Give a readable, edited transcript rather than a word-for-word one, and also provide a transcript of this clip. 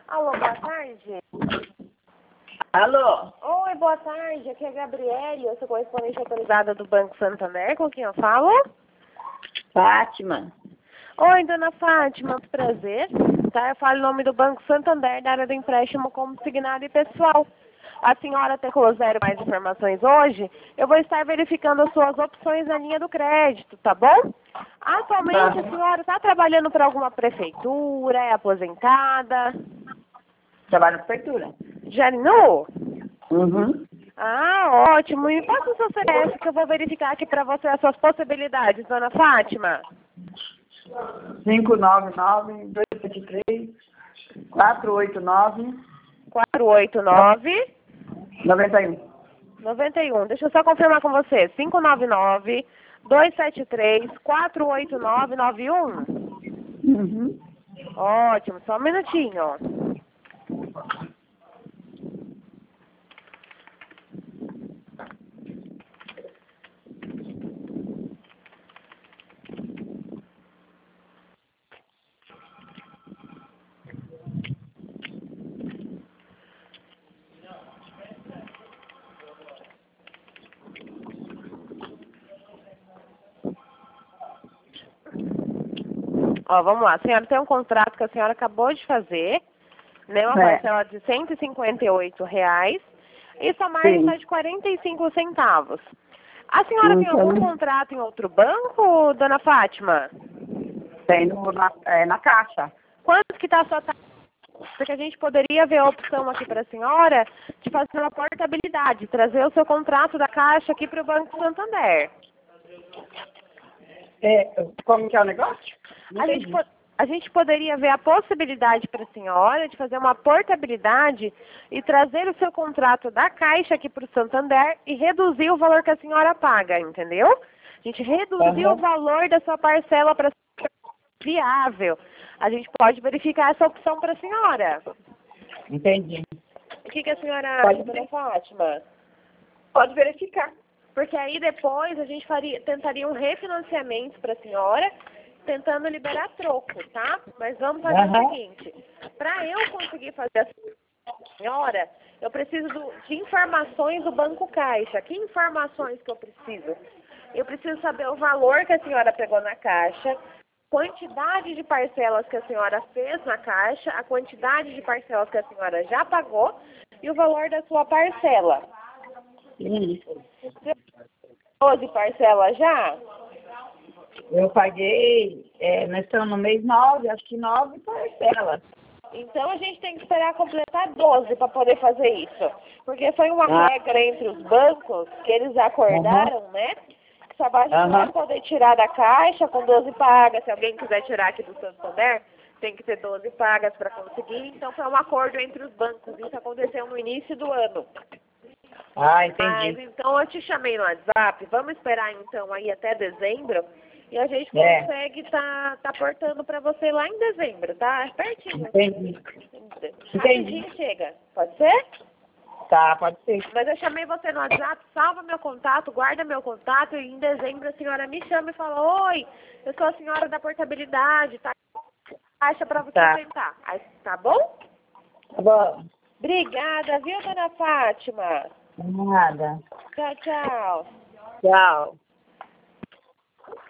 Alô, boa tarde. Alô? Oi, boa tarde. Aqui é a Gabriele, eu sou correspondente autorizada do Banco Santander. Com quem eu falo? Fátima. Oi, dona Fátima, muito prazer. Tá? Eu falo em nome do Banco Santander, da área do empréstimo consignado e pessoal. A senhora teclou zero mais informações hoje. Eu vou estar verificando as suas opções na linha do crédito, tá bom? Atualmente, a senhora está trabalhando para alguma prefeitura, é aposentada? Trabalho na prefeitura. Jarinu? Uhum. Ah, ótimo. E passa o seu CPF que eu vou verificar aqui para você as suas possibilidades, dona Fátima. 599-273-489-91. 489 91. Deixa eu só confirmar com você. 599-273-489-91. Uhum. Ótimo. Só um minutinho. Ó, vamos lá. A senhora tem um contrato que a senhora acabou de fazer, né? Uma parcela de R$ 158. E sua margem está de 45 centavos. A senhora tem algum contrato em outro banco, dona Fátima? Tem na Caixa. Quanto que está a sua taxa? Porque a gente poderia ver a opção aqui para a senhora de fazer uma portabilidade, trazer o seu contrato da Caixa aqui para o Banco Santander. Como que é o negócio? A gente poderia ver a possibilidade para a senhora de fazer uma portabilidade e trazer o seu contrato da Caixa aqui para o Santander e reduzir o valor que a senhora paga, entendeu? A gente reduzir o valor da sua parcela para ser viável. A gente pode verificar essa opção para a senhora. Entendi. O que a senhora acha, dona Fátima? Pode verificar. Porque aí depois a gente tentaria um refinanciamento para a senhora, tentando liberar troco, tá? Mas vamos fazer o seguinte. Para eu conseguir fazer a senhora, eu preciso de informações do Banco Caixa. Que informações que eu preciso? Eu preciso saber o valor que a senhora pegou na Caixa, quantidade de parcelas que a senhora fez na Caixa, a quantidade de parcelas que a senhora já pagou e o valor da sua parcela. Isso. 12 parcelas já? Eu paguei, nós estamos no mês 9, acho que 9 parcelas. Então a gente tem que esperar completar 12 para poder fazer isso. Porque foi uma regra entre os bancos que eles acordaram, né? Que só vai poder tirar da Caixa com 12 pagas. Se alguém quiser tirar aqui do Santander, tem que ter 12 pagas para conseguir. Então foi um acordo entre os bancos. Isso aconteceu no início do ano. Entendi. Mas então eu te chamei no WhatsApp. Vamos esperar então aí até dezembro. E a gente consegue tá aportando para você lá em dezembro, tá? Pertinho. Entendi. Rapidinho chega. Pode ser? Tá, pode ser. Mas eu chamei você no WhatsApp, salva meu contato, guarda meu contato e em dezembro a senhora me chama e fala: oi, eu sou a senhora da portabilidade, tá? Acha para você tentar. Aí, tá bom? Tá bom. Obrigada, viu, dona Fátima? Nada. Tchau, tchau. Tchau.